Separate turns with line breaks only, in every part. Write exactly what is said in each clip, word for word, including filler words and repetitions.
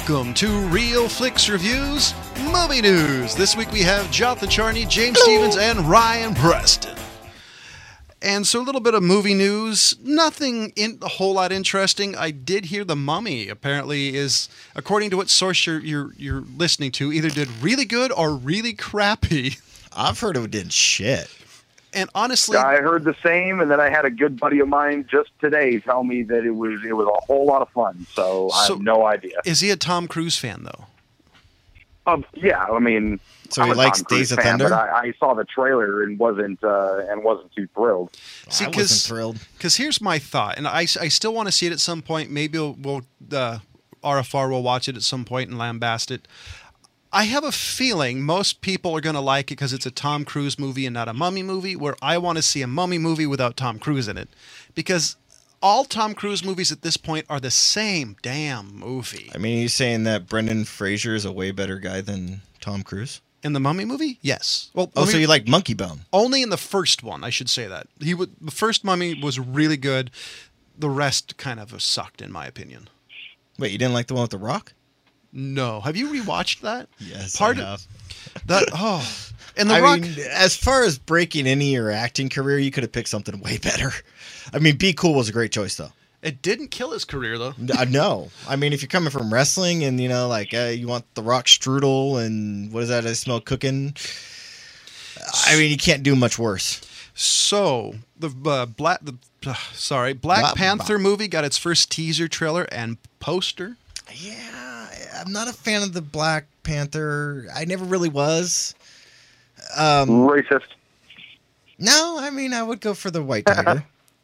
Welcome to Real Flicks Reviews Movie News. This week we have Jonathan Charney, James Stevens, and Ryan Preston. And so a little bit of movie news. Nothing in a whole lot interesting. I did hear The Mummy apparently is, according to what source you're you're, you're listening to, either did really good or really crappy.
I've heard it did shit.
And honestly,
I heard the same, and then I had a good buddy of mine just today tell me that it was it was a whole lot of fun. So, I
So-
have no idea.
is he a Tom Cruise fan though?
Um, yeah, I mean,
So
I'm
he
a
likes
Tom Cruise
Days of
fan,
Thunder?
But I, I saw the trailer and wasn't uh, and wasn't too thrilled.
See,
I
'cause-
wasn't thrilled.
Because here's my thought, and I, I still want to see it at some point. Maybe we'll, we'll uh, R F R will watch it at some point and lambast it. I have a feeling most people are going to like it because it's a Tom Cruise movie and not a Mummy movie, where I want to see a Mummy movie without Tom Cruise in it. Because all Tom Cruise movies at this point are the same damn movie.
I mean, are you saying that Brendan Fraser is a way better guy than Tom Cruise?
In the Mummy movie? Yes. Well,
Oh,
let
so
me-
you like Monkey Bone?
only in the first one, I should say that. He would, the first Mummy was really good. The rest kind of sucked, in my opinion.
Wait, you didn't like the one with The Rock?
No. Have you rewatched that?
Yes,
Part
I
of-
have.
That oh, and the
I
Rock.
mean, as far as breaking into your acting career, you could have picked something way better. I mean, Be Cool was a great choice, though.
It didn't kill his career though.
I know. I mean, if you're coming from wrestling and, you know, like, uh, you want The Rock strudel and what is that I smell cooking? I mean, you can't do much worse.
So the uh, black, the uh, sorry, Black
Blah,
Panther movie got its first teaser trailer and poster.
Yeah, I'm not a fan of the Black Panther. I never really was. Um,
Racist.
no, I mean, I would go for the White Tiger.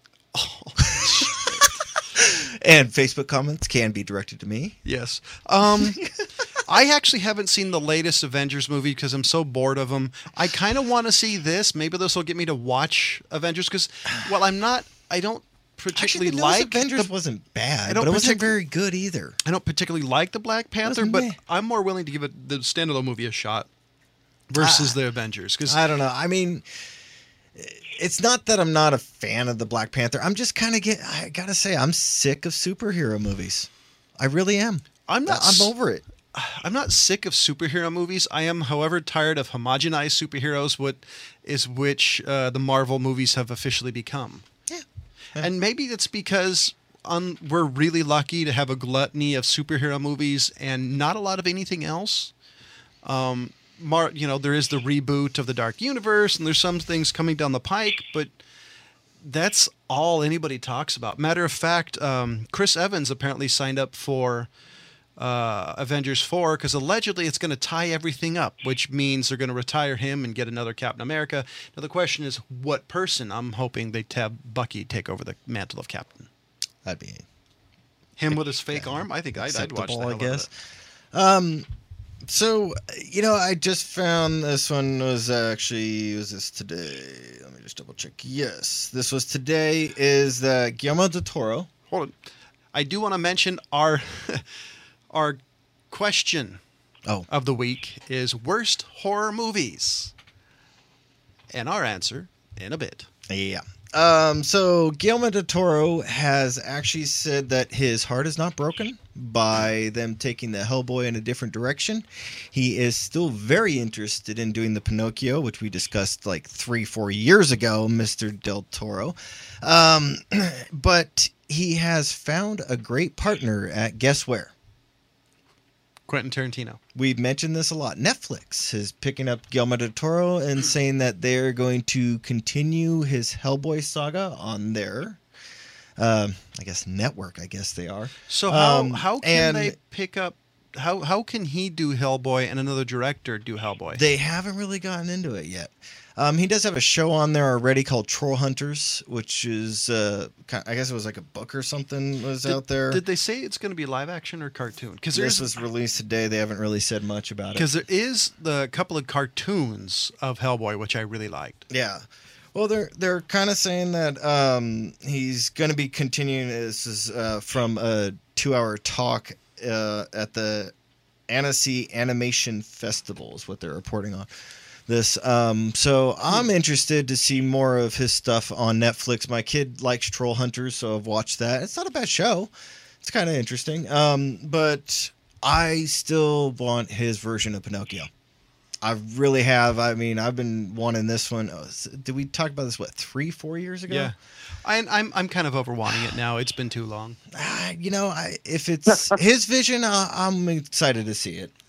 And Facebook comments can be directed to me.
Yes. Um, I actually haven't seen the latest Avengers movie because I'm so bored of them. I kind of want to see this. Maybe this will get me to watch Avengers because, well, I'm not. I don't particularly
Actually, the
like
newest Avengers
the-
wasn't bad,
I don't
but it wasn't
partic-
very good either.
I don't particularly like the Black Panther,
Wasn't
but
meh.
I'm more willing to give it the standalone movie a shot versus the Avengers because
I don't know. I mean, it's not that I'm not a fan of the Black Panther. I'm just kind of get. I gotta say, I'm sick of superhero movies. I really am.
I'm not.
I'm over it.
I'm not sick of superhero movies. I am, however, tired of homogenized superheroes, what is which uh, the Marvel movies have officially become.
Yeah.
And maybe it's because um, we're really lucky to have a gluttony of superhero movies and not a lot of anything else. Um, Mar- you know, there is the reboot of the Dark Universe, and there's some things coming down the pike, but that's all anybody talks about. Matter of fact, um, Chris Evans apparently signed up for uh, Avengers four because allegedly it's going to tie everything up, which means they're going to retire him and get another Captain America. Now the question is, what person? I'm hoping they have Bucky take over the mantle of Captain.
That'd be
Him with his fake arm? I think I'd, I'd watch that.
acceptable, I guess. Um, so you know, I just found this one was actually was this today? Let me just double check. Yes, this was today. Is the Guillermo del Toro?
Hold on. I do want to mention our our question
Oh,
of the week is worst horror movies. And our answer in a bit.
yeah. Um, so Guillermo del Toro has actually said that his heart is not broken by them taking the Hellboy in a different direction. He is still very interested in doing the Pinocchio, which we discussed like three, four years ago, Mister Del Toro. Um, but he has found a great partner at guess where?
Quentin Tarantino.
We've mentioned this a lot. Netflix is picking up Guillermo del Toro and saying that they're going to continue his Hellboy saga on their, um, I guess, network. I guess they are.
So how
Um,
how can
and
they pick up how how can he do Hellboy and another director do Hellboy?
They haven't really gotten into it yet. Um, he does have a show on there already called Troll Hunters, which is, uh, ki- I guess it was like a book or something was
did,
out there.
Did they say it's going to be live action or cartoon? Because
This
there's
was released today. They haven't really said much about it.
because there is the couple of cartoons of Hellboy which I really liked.
Yeah. Well, they're they're kind of saying that um, he's going to be continuing. This is uh, from a two-hour talk uh, at the Annecy Animation Festival is what they're reporting on this. Um, so I'm interested to see more of his stuff on Netflix. My kid likes Troll Hunters, so I've watched that. It's not a bad show. It's kind of interesting. Um, but I still want his version of Pinocchio. I really have. I mean, I've been wanting this one. Oh, did we talk about this, what, three, four years ago?
Yeah. I, I'm I'm kind of over wanting it now. It's been too long.
Uh, you know, I, if it's his vision, uh, I'm excited to see it.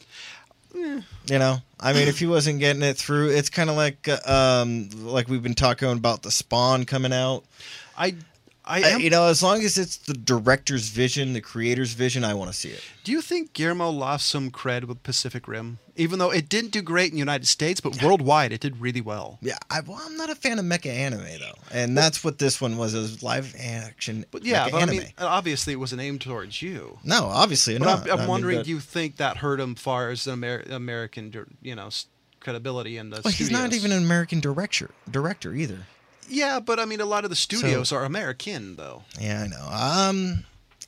Eh.
You know, I mean, if he wasn't getting it through, it's kind of like uh, um, like we've been talking about the Spawn coming out.
I I
I,
am,
you know, as long as it's the director's vision, the creator's vision, I want to see it.
do you think Guillermo lost some cred with Pacific Rim? Even though it didn't do great in the United States, but worldwide it did really well.
Yeah, I, well, I'm not a fan of mecha anime though, and that's what this one was. It was live action.
But yeah,
mecha
but I
anime.
mean, obviously it wasn't aimed towards you.
No, obviously
But
not.
I'm, I'm
I mean,
wondering,
but-
do you think that hurt him far as an Amer- American, you know, s- credibility in the
Well,
studios?
he's not even an American director. Director either.
Yeah, but I mean, a lot of the studios are American, though.
Yeah, I know. Um,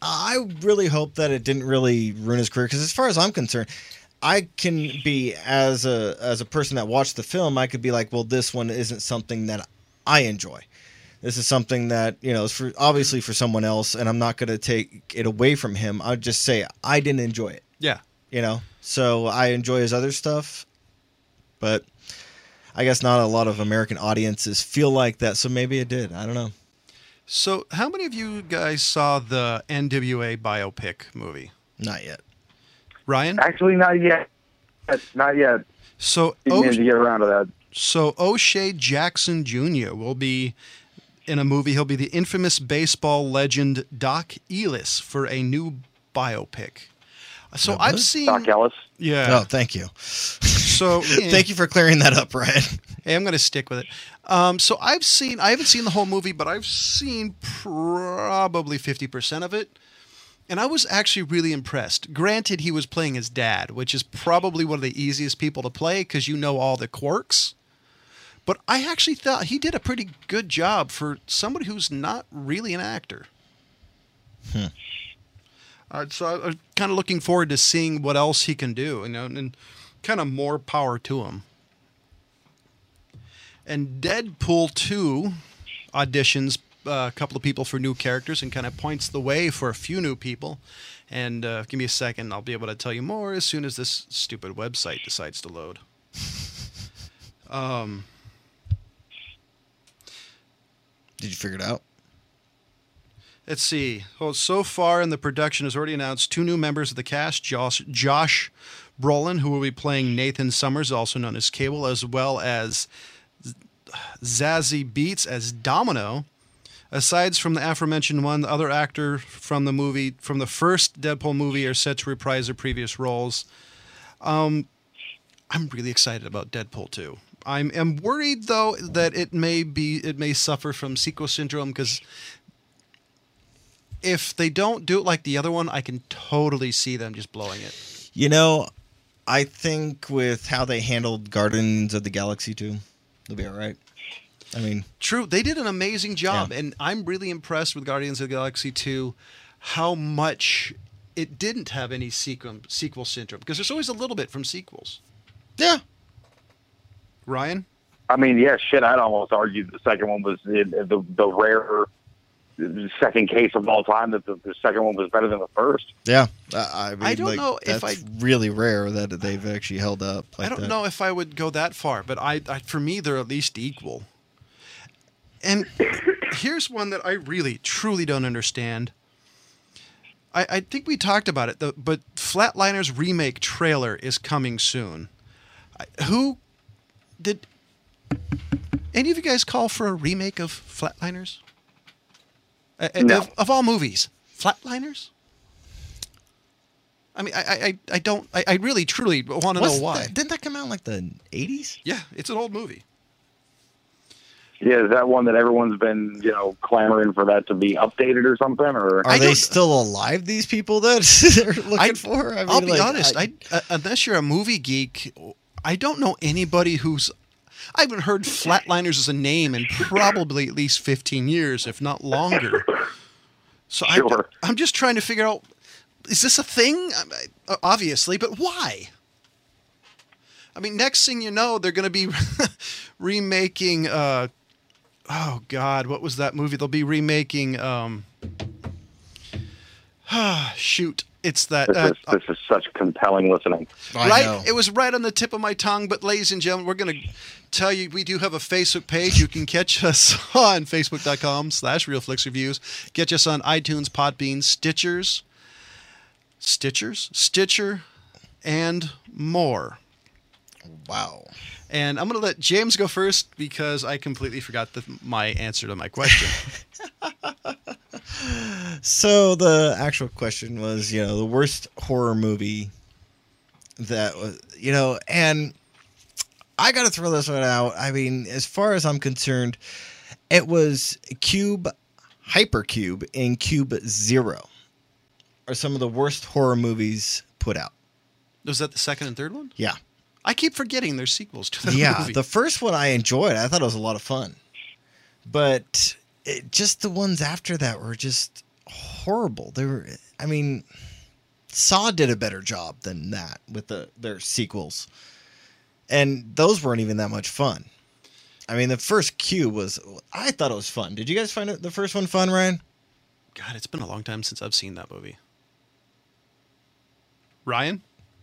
I really hope that it didn't really ruin his career because, as far as I'm concerned, I can be as a as a person that watched the film, I could be like, well, this one isn't something that I enjoy. This is something that, you know, is for obviously for someone else, and I'm not going to take it away from him. I'd just say I didn't enjoy it.
Yeah.
You know, so I enjoy his other stuff, but I guess not a lot of American audiences feel like that. So maybe it did. I don't know.
So, how many of you guys saw the N W A biopic movie?
Not yet.
Ryan?
Actually, not yet. Not yet.
So,
Didn't
O'Sh-
need to get around to that.
so O'Shea Jackson Junior will be in a movie. He'll be the infamous baseball legend Doc Ellis for a new biopic. So
Oh,
I've
good.
seen,
Doc Ellis.
yeah.
Oh, thank you.
So eh.
Thank you for clearing that up, Ryan.
Hey, I'm going to stick with it. Um, so I've seen, I haven't seen the whole movie, but I've seen probably fifty percent of it. And I was actually really impressed. Granted, he was playing his dad, which is probably one of the easiest people to play because you know all the quirks. But I actually thought he did a pretty good job for somebody who's not really an actor.
Hmm.
Uh, so I- I'm kind of looking forward to seeing what else he can do, you know, and, and kind of more power to him. And Deadpool two auditions uh, a couple of people for new characters and kind of points the way for a few new people. And uh, give me a second, I'll be able to tell you more as soon as this stupid website decides to load. Um,
Did you figure it out?
let's see. Well, so far in the production has already announced two new members of the cast, Josh, Josh Brolin, who will be playing Nathan Summers, also known as Cable, as well as Zazie Beetz as Domino. Aside from the aforementioned one, the other actor from the movie, from the first Deadpool movie, are set to reprise their previous roles. Um, I'm really excited about Deadpool two. I'm am worried though that it may be it may suffer from sequel syndrome because if they don't do it like the other one, I can totally see them just blowing it.
You know, I think with how they handled Guardians of the Galaxy two, they'll be all right. I mean,
True, they did an amazing job,
Yeah.
and I'm really impressed with Guardians of the Galaxy two, how much it didn't have any sequel, sequel syndrome, because there's always a little bit from sequels.
yeah.
Ryan?
I mean, yeah, shit. I'd almost argue the second one was the the, the rare second case of all time that the, the second one was better than the first.
Yeah. I, I, mean,
I don't
like,
know if
that's
I-
really rare that they've actually held up like
I don't
that.
know if I would go that far, but I, I for me, they're at least equal. And here's one that I really, truly don't understand. I, I think we talked about it, the, but Flatliners remake trailer is coming soon. I, who did any of you guys call for a remake of Flatliners? Uh, uh,
No.
Of, of all movies, Flatliners? I mean, I, I, I don't, I, I really, truly want to know
What's
why.
that- didn't that come out in like the eighties?
Yeah, it's an old movie.
Yeah, is that one that everyone's been, you know, clamoring for that to be updated or something? Or
Are
I
they
don't-
still alive, these people that they're looking
I-
for? I mean,
I'll be
like,
honest. I, uh, unless you're a movie geek, I don't know anybody who's. I haven't heard Flatliners as a name in probably at least fifteen years, if not longer. So
Sure.
I, I'm just trying to figure out: is this a thing? I- I- Obviously, but why? I mean, next thing you know, they're going to be remaking. Uh, oh God, what was that movie? They'll be remaking. Um, shoot. It's that
This
uh,
is this is such compelling listening.
I
right.
know.
It was right on the tip of my tongue. But ladies and gentlemen, we're going to tell you we do have a Facebook page. You can catch us on facebook dot com slash real flicks reviews. Catch us on iTunes, Podbean, Stitchers, Stitchers, Stitcher, and more.
Wow.
And I'm going to let James go first because I completely forgot the, my answer to my question.
So the actual question was, you know, the worst horror movie that was, you know, and I got to throw this one out. I mean, as far as I'm concerned, it was Cube, Hypercube, and Cube Zero are some of the worst horror movies put out.
Was that the second and third one?
Yeah.
I keep forgetting there's sequels to that
Yeah.
movie.
The first one I enjoyed. I thought it was a lot of fun. But it, just the ones after that were just horrible. They were, I mean, Saw did a better job than that with the their sequels. And those weren't even that much fun. I mean, the first Cube was, I thought it was fun. Did you guys find it, the first one fun, Ryan?
God, it's been a long time since I've seen that movie. Ryan?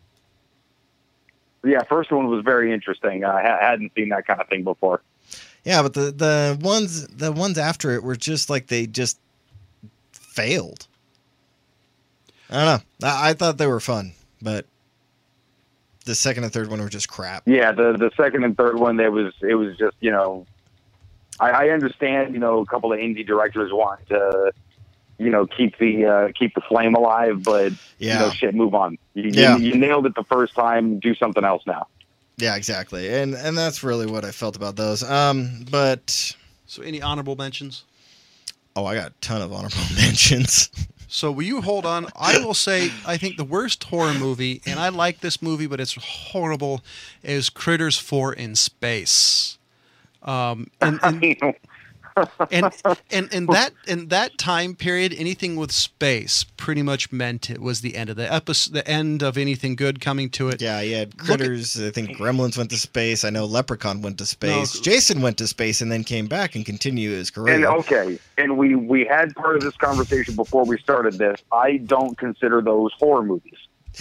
Yeah, first one was very interesting. I ha- hadn't seen that kind of thing before.
Yeah, but the, the ones the ones after it were just like they just failed. I don't know. I, I thought they were fun, but the second and third one were just crap.
Yeah, the the second and third one, there was it was just, you know, I, I understand, you know, a couple of indie directors want to, you know, keep the uh, keep the flame alive, but
Yeah.
you know, shit, move on. You,
Yeah.
you, you nailed it the first time. Do something else now.
Yeah, exactly. And and that's really what I felt about those. Um, but
So any honorable mentions?
oh, I got a ton of honorable mentions.
So will you hold on? I will say I think the worst horror movie, and I like this movie, but it's horrible, is Critters four in Space. Um, and, and, and, and, and that in that time period, anything with space pretty much meant it was the end of the episode, the end of anything good coming to it.
Yeah, you had
Look
Critters. I think Gremlins went to space. I know Leprechaun went to space.
No.
Jason went to space and then came back and continued his career.
And okay, and we we had part of this conversation before we started this. I don't consider those horror movies.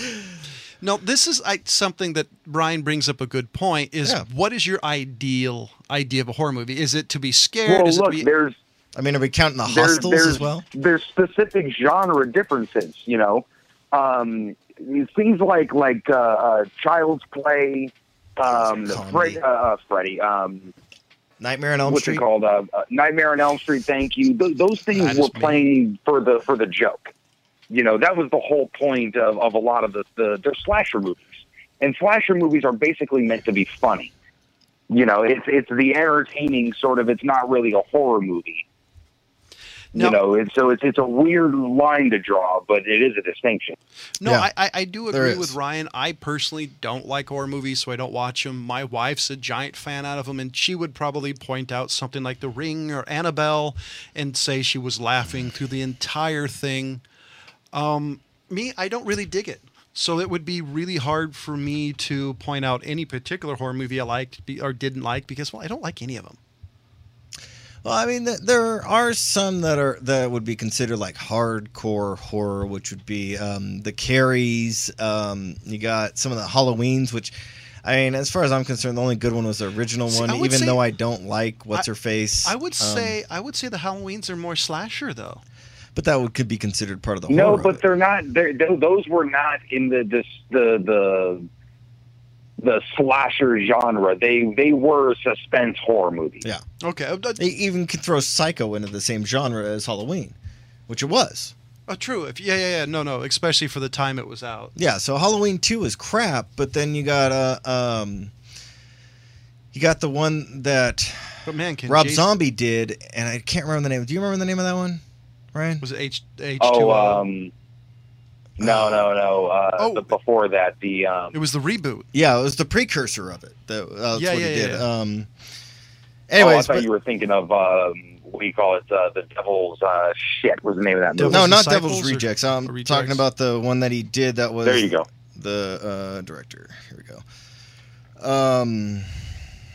No, this is I, something that Brian brings up a good point. Is
Yeah.
what is your ideal idea of a horror movie? Is it to be scared?
Well,
is
look,
it to be,
there's
I mean, are we counting the
there's,
Hostels
there's,
as well?
There's specific genre differences, you know. Um, things like like uh, uh, Child's Play, um,
Comedy.
Fred, uh, Freddy, um,
Nightmare on Elm
what's
Street?
it called? Uh, uh, Nightmare on Elm Street. Thank you. Th- those things
That is
were
me.
playing for the for the joke. You know, that was the whole point of, of a lot of the, the they're slasher movies, and slasher movies are basically meant to be funny. You know, it's it's the entertaining sort of. It's not really a horror movie.
No.
You know, and so it's it's a weird line to draw, but it is a distinction.
No,
Yeah.
I, I, I do
There
agree
is.
with Ryan. I personally don't like horror movies, so I don't watch them. My wife's a giant fan out of them, and she would probably point out something like The Ring or Annabelle and say she was laughing through the entire thing. Um, me, I don't really dig it. So it would be really hard for me to point out any particular horror movie I liked be- or didn't like because, well, I don't like any of them.
Well, I mean, th- there are some that are that would be considered like hardcore horror, which would be um, the Carries. Um, you got some of the Halloweens, which, I mean, as far as I'm concerned, the only good one was the original
See,
one.
I would
Even
say-
though I don't like what's her face,
I would
Um,
say I would say the Halloweens are more slasher, though.
but that would, could be considered part of the horror.
No,
of
but
it.
they're not. They're, tho- those were not in the this, the the the slasher genre. They they were suspense horror movies.
Yeah,
Okay, uh, uh,
they even could throw Psycho into the same genre as Halloween, which it was.
uh, true. If yeah, yeah, yeah, no, no, especially for the time it was out.
Yeah, so Halloween two is crap, but then you got uh, um, you got the one that
But man, can
Rob
Jason-
Zombie did, and I can't remember the name. Do you remember the name of that one, Ryan?
Was it H H two
Oh,
O?
um, no, no, no. Uh,
Oh.
the, before that, the um,
It was the reboot.
Yeah, it was the precursor of it. That, that's
Yeah,
what
yeah,
he did.
yeah,
Um,
oh, I
anyways,
thought
but-
you were thinking of um, what do you call it? Uh, the Devil's uh, shit was the name of that movie.
no,
Devil's
not
Disciples
Devil's
or-
Rejects. I'm
or Rejects?
talking about the one that he did. That was
There you go.
The uh, director. Here we go. Um,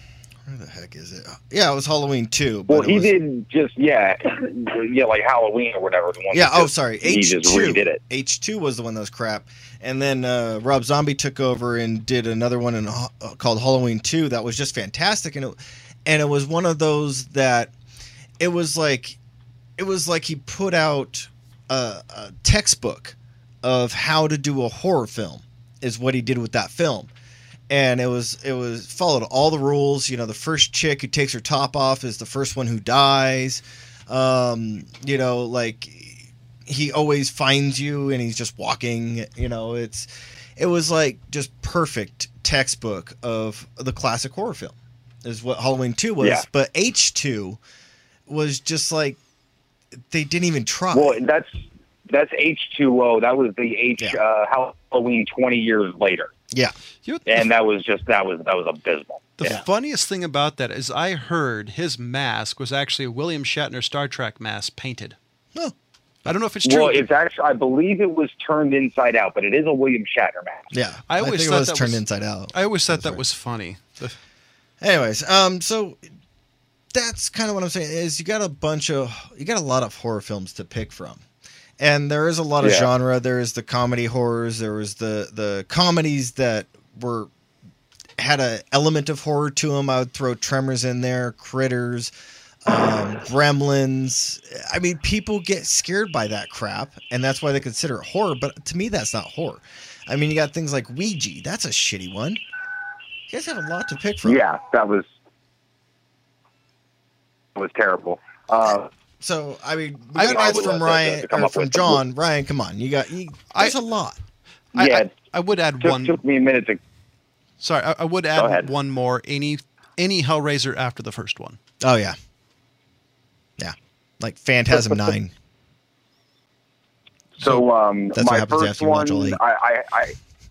Where the heck is it? Yeah, it was Halloween two.
Well,
but it
he
was,
did just yeah, yeah, like Halloween or whatever. The one
Yeah.
that
Oh,
just-
sorry.
He
H two.
just redid it.
H two was the one that was crap, and then uh, Rob Zombie took over and did another one in, uh, called Halloween two that was just fantastic, and it, and it was one of those that it was like it was like he put out a, a textbook of how to do a horror film is what he did with that film. And it was it was followed all the rules. You know, the first chick who takes her top off is the first one who dies. Um, you know, like he always finds you and he's just walking. You know, it's it was like just perfect textbook of the classic horror film is what Halloween two was.
Yeah.
But H two was just like they didn't even try.
Well, that's that's H two O. That was the H
Yeah.
uh, Halloween twenty years later,
yeah,
You know,
and that was just that was that was abysmal.
the
Yeah.
funniest thing about that is I heard his mask was actually a William Shatner Star Trek mask painted.
no,
I don't know if it's true.
Well, it's actually I believe it was turned inside out, but it is a William Shatner mask.
yeah.
I always
think
thought
it was
that
turned
was-
inside out.
I always thought
That's
that
right.
was funny. The-
Anyways, um, so that's kind of what I'm saying is you got a bunch of you got a lot of horror films to pick from, and there is a lot of
Yeah.
genre. There is the comedy horrors. There was the the comedies that were had a element of horror to them. I would throw Tremors in there, Critters, um, Gremlins. I mean, people get scared by that crap, and that's why they consider it horror. But to me, that's not horror. I mean, you got things like Ouija. That's a shitty one. You guys have a lot to pick from.
Yeah, that was was terrible. Uh,
So I mean, we
I-
got
I
notes
would
from
have to-
Ryan
to come
or
up
from
with the-
John. Ryan, come on, you got you, there's
I-
a lot.
I,
yeah,
I, I would add
took,
one.
took me a minute to.
Sorry, I, I would
ahead.
add one more. Any any Hellraiser after the first one.
Oh yeah, yeah, like Phantasm Nine.
So um,
That's what
my
happens
first
after you watch all
one,
eight.
I, I, I,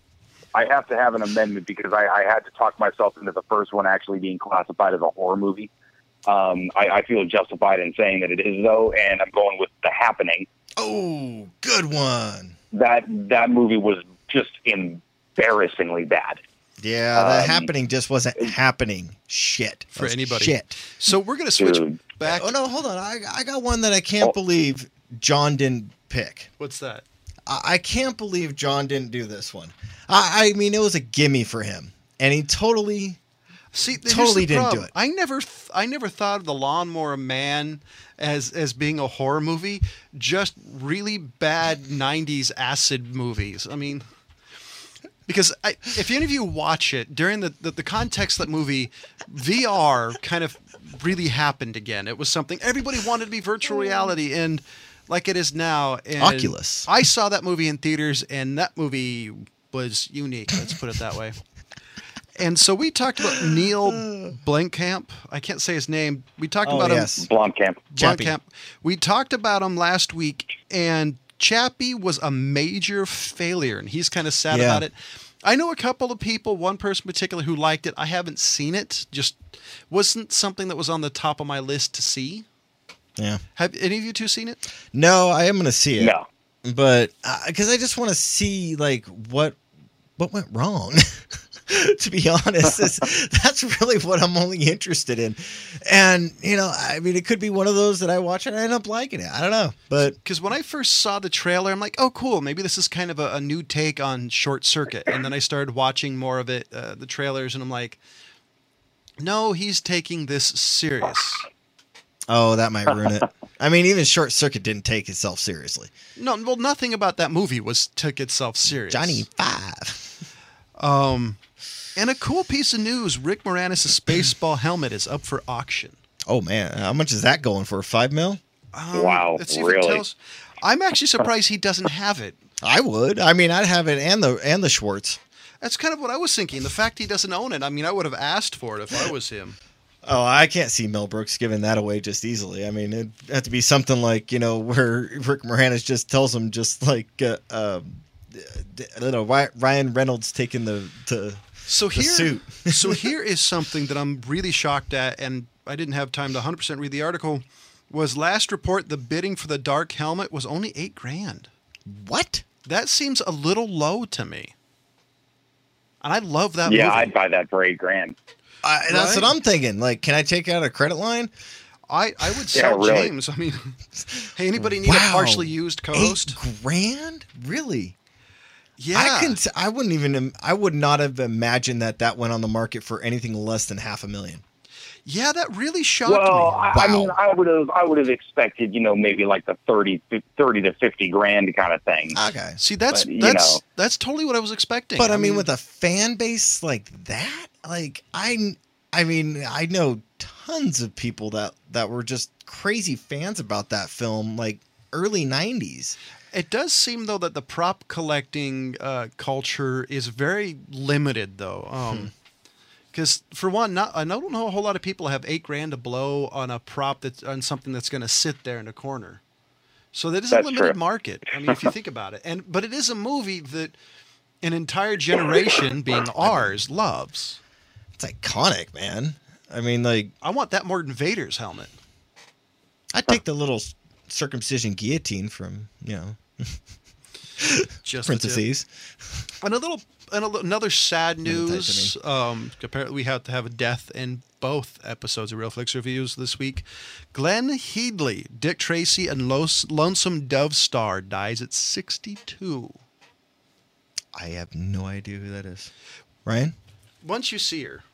I have to have an amendment because I, I had to talk myself into the first one actually being classified as a horror movie. Um, I, I feel justified in saying that it is though, and I'm going with The Happening.
Oh, good one.
That that movie was just embarrassingly bad.
Yeah, the
Um,
happening just wasn't happening. Shit
For
That was
anybody.
Shit.
So we're gonna switch
Dude.
back.
Oh no, hold on. I I got one that I can't
Oh.
believe John didn't pick.
What's that?
I, I can't believe John didn't do this one. I, I mean, it was a gimme for him, and he totally.
See, here's
Totally
the
didn't
problem.
do it.
I never, th- I never thought of the Lawnmower Man as as being a horror movie. Just really bad nineties acid movies. I mean, because I, if any of you watch it during the, the the context of that movie, V R kind of really happened again. It was something everybody wanted to be virtual reality, and like it is now. And
Oculus.
I saw that movie in theaters, and that movie was unique. Let's put it that way. And so we talked about Neil Blomkamp. I can't say his name. We talked
Oh,
about
yes.
him.
Blomkamp.
Chappie.
Blomkamp. We talked about him last week, and Chappie was a major failure, and he's kind of sad
Yeah.
about it. I know a couple of people, one person in particular, who liked it. I haven't seen it. Just wasn't something that was on the top of my list to see.
Yeah.
Have any of you two seen it?
No, I am going to see it.
No.
But because I just want to see like what what went wrong. To be honest, It's- that's really what I'm only interested in. And you know, I mean, it could be one of those that I watch and I end up liking it. I don't know, but
Because when I first saw the trailer, I'm like, oh, cool. Maybe this is kind of a, a new take on Short Circuit. And then I started watching more of it, uh, the trailers, and I'm like, no, he's taking this serious.
oh, that might ruin it. I mean, even Short Circuit didn't take itself seriously.
No, well, nothing about that movie was took itself serious.
Johnny Five.
Um, and a cool piece of news: Rick Moranis' baseball helmet is up for auction.
Oh man, how much is that going for? Five mil?
Um,
Wow,
let's see if it
really?
tells- I'm actually surprised he doesn't have it.
I would. I mean, I'd have it and the and the Schwartz.
That's kind of what I was thinking. The fact he doesn't own it. I mean, I would have asked for it if I was him.
Oh, I can't see Mel Brooks giving that away just easily. I mean, it'd have to be something like, you know, where Rick Moranis just tells him just like, uh, um, I don't know, Ry- Ryan Reynolds taking the, the,
So
the
here,
suit.
so here is something that I'm really shocked at, and I didn't have time to one hundred percent read the article. Was last report the bidding for the dark helmet was only eight grand.
What?
That seems a little low to me. And I love that
Yeah,
movie.
I'd buy that for eight grand.
I, that's
Right?
what I'm thinking. Like, can I take out a credit line?
I, I would
Yeah,
sell
really.
James. I mean, hey, anybody need
Wow.
a partially used co-host?
Eight grand? Really?
Yeah.
I can. I wouldn't even. I would not have imagined that that went on the market for anything less than half a million.
Yeah, that really shocked
Well,
me.
I, I mean,
Wow.
I would have, I would have expected, you know, maybe like the thirty, thirty to fifty grand kind of thing.
Okay.
See, that's
But, you
that's
know.
that's totally what I was expecting.
But I mean, with a fan base like that, like I, I mean, I know tons of people that that were just crazy fans about that film, like early nineties.
it does seem though that the prop collecting uh, culture is very limited, though. Um, Because for one, not I don't know a whole lot of people have eight grand to blow on a prop that's on something that's going to sit there in a corner. So that is
That's
a limited
true.
market. I mean, if you think about it, and but it is a movie that an entire generation, being ours, loves.
It's iconic, man. I mean, like
I want that more than Vader's helmet.
I'd take the little circumcision guillotine from you know
Just the tip.
Princesses.
And a little, and a, li- another sad
Another type
news. Um, apparently, we have to have a death in both episodes of Real Flicks Reviews this week. Glenn Headley, Dick Tracy, and Los, Lonesome Dove star dies at sixty-two.
I have no idea who that is. Ryan?
Once you see her,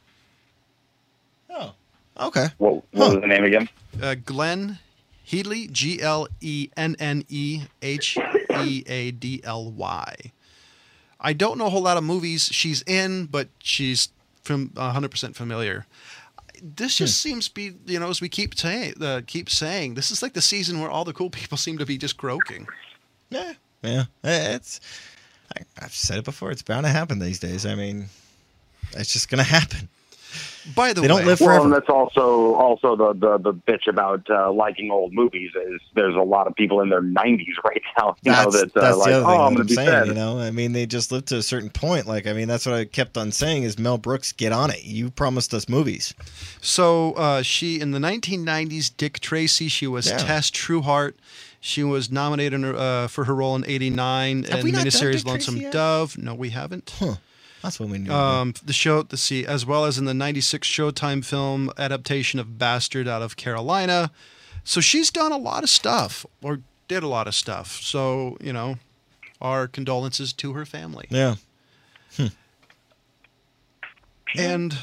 Oh, okay.
What, what
Huh.
was the name again?
uh, Glenn Headley, G L E N N E H E A D L Y. I don't know a whole lot of movies she's in, but she's from one hundred percent familiar. This just seems to be, you know, as we keep saying, uh, keep saying, this is like the season where all the cool people seem to be just croaking.
Yeah, yeah. Eh, It's. I, I've said it before. It's bound to happen these days. I mean, it's just gonna happen.
By the
They
way,
don't live
Well,
forever.
and that's also also the the, the bitch about uh, liking old movies is there's a lot of people in their nineties right now. You know
That's,
that uh,
that's
like,
the other
oh,
thing
I'm
that
going
I'm
to be
saying.
sad.
You know, I mean, they just live to a certain point. Like, I mean, that's what I kept on saying is Mel Brooks, get on it. You promised us movies.
so uh, she in the nineteen nineties, Dick Tracy, she was
Yeah.
Tess Trueheart. She was nominated uh, for her role in eighty-nine
Have
in
we not done
miniseries
Dick
Lonesome
Tracy yet?
Dove. No, we haven't.
Huh. That's what we knew.
Um, the show, the see, as well as in the ninety-six Showtime film adaptation of Bastard out of Carolina. So she's done a lot of stuff, or did a lot of stuff. So, you know, our condolences to her family.
yeah.
And,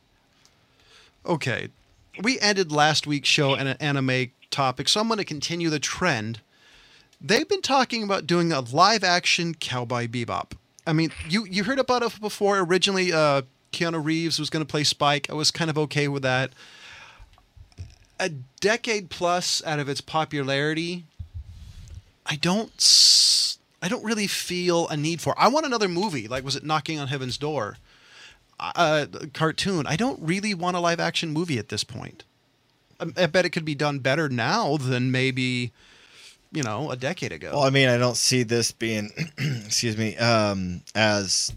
okay, we ended last week's show on an anime topic, so I'm going to continue the trend. They've been talking about doing a live-action Cowboy Bebop. I mean, you, you heard about it before. Originally, uh, Keanu Reeves was going to play Spike. I was kind of okay with that. A decade plus out of its popularity, I don't, s- I don't really feel a need for. I want another movie. Like, was it Knocking on Heaven's Door? Uh, cartoon. I don't really want a live-action movie at this point. I, I bet it could be done better now than maybe, you know, a decade ago.
Well, I mean, I don't see this being, excuse me, um, as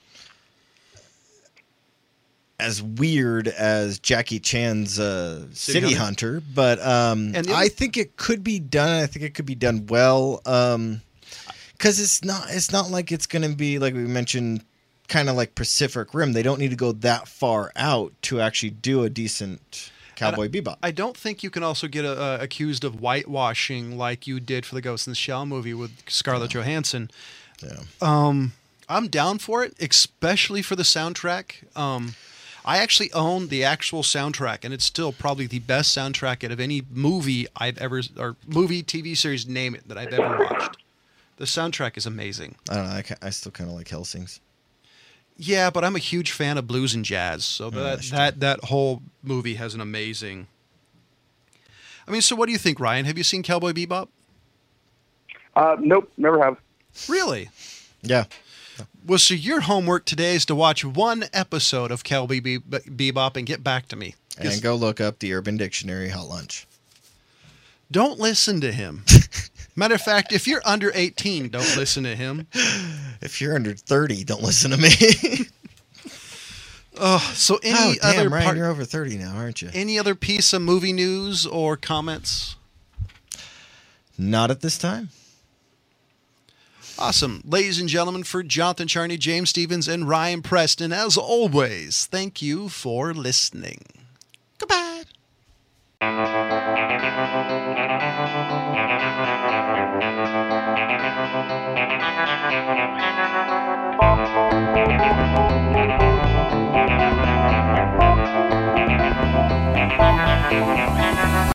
as weird as Jackie Chan's uh,
City
City,
Hunter.
Hunter, but um,
And the
I
other-
think it could be done. I think it could be done well, because it's not. It's not like it's going to be like we mentioned, kind of like Pacific Rim. They don't need to go that far out to actually do a decent Cowboy Bebop.
I don't think you can also get uh, uh, accused of whitewashing like you did for the Ghost in the Shell movie with Scarlett Johansson.
yeah.
Um, I'm down for it, especially for the soundtrack. Um, I actually own the actual soundtrack, and it's still probably the best soundtrack out of any movie I've ever, or movie, T V series, name it, that I've ever watched. The soundtrack is amazing.
I don't know. I, ca- I still kind of like Helsing's.
Yeah, but I'm a huge fan of blues and jazz, so that
that's true.
that that whole movie has an amazing. I mean, so what do you think, Ryan? Have you seen Cowboy Bebop?
Uh, nope, never have.
Really?
Yeah.
Well, so your homework today is to watch one episode of Cowboy Be- Bebop and get back to me. 'Cause
And go look up the Urban Dictionary Hot Lunch.
Don't listen to him. Matter of fact, if you're under eighteen, don't listen to him.
If you're under thirty, don't listen to me.
Oh, so any
oh, damn,
other
Ryan,
part,
you're over thirty now, aren't you?
any other piece of movie news or comments?
Not at this time.
Awesome. Ladies and gentlemen, for Jonathan Charney, James Stevens, and Ryan Preston, as always, thank you for listening. Goodbye.
Thank you.